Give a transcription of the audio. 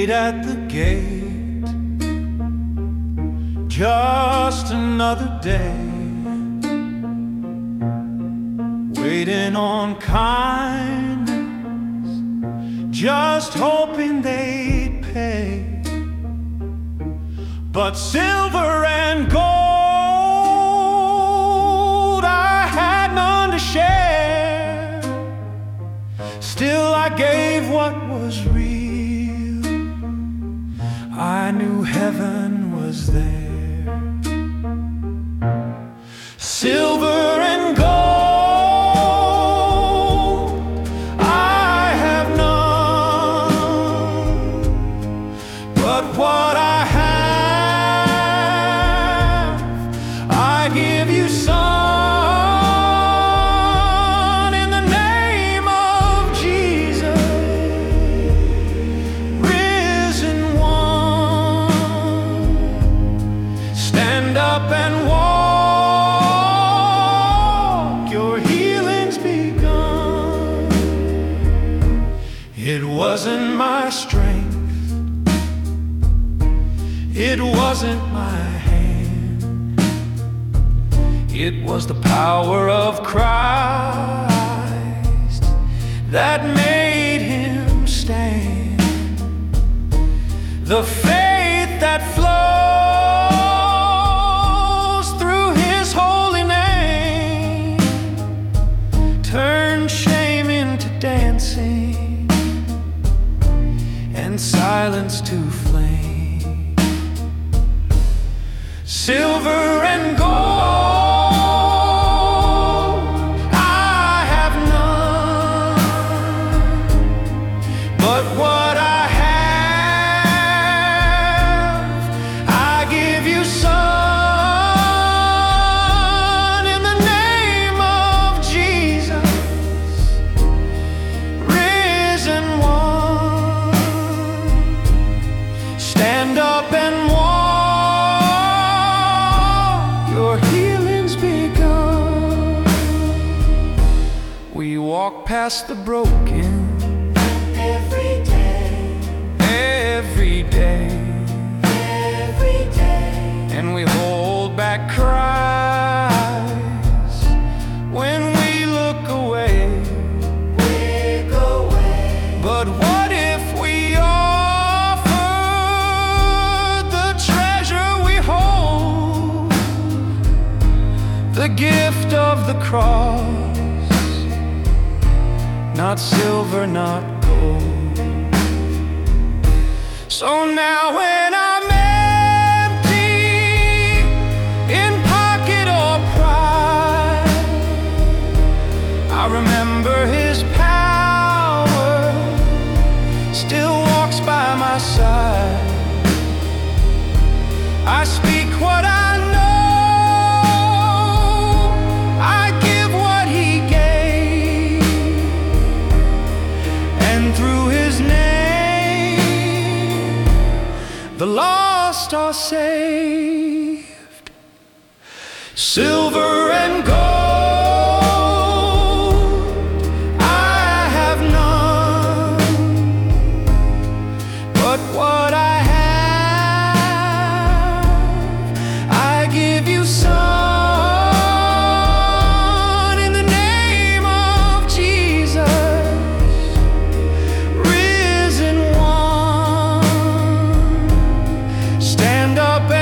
wait at the gate. Just another day, waiting on kindness, just hoping they'd pay. But silver and gold, I had none to share. Still I gave what was real. I knew heaven was there. Silver and gold, I have none, but what I have, I give you, son, in the name of Jesus, risen one. Stand up and walk. It wasn't my strength, it wasn't my hand, it was the power of Christ that made him stand. The faith that flows through his holy name turned shame into dancing and silence to flame. Silver and gold, I have none, but what I have, I give you, son, in the name of Jesus, risen one. Stand up and walk, your healing's begun. We walk past the broken every day, every day, every day, and we hold back cries when we look away, but what if we the gift of the cross, not silver, not gold. So now when I'm empty in pocket or pride, I remember his power still walks by my side. I speak what I the lost are saved. Silver and gold, I have none, but what I have, I give you, son, in the name of Jesus, risen one. Stand up